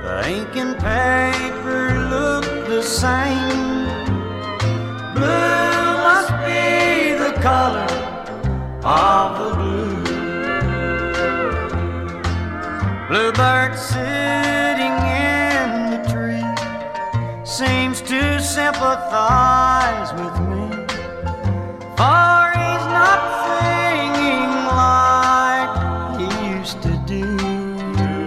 The ink and paper look the same. Blue must be the color of the blue. Bluebird sitting in the tree seems to sympathize with me.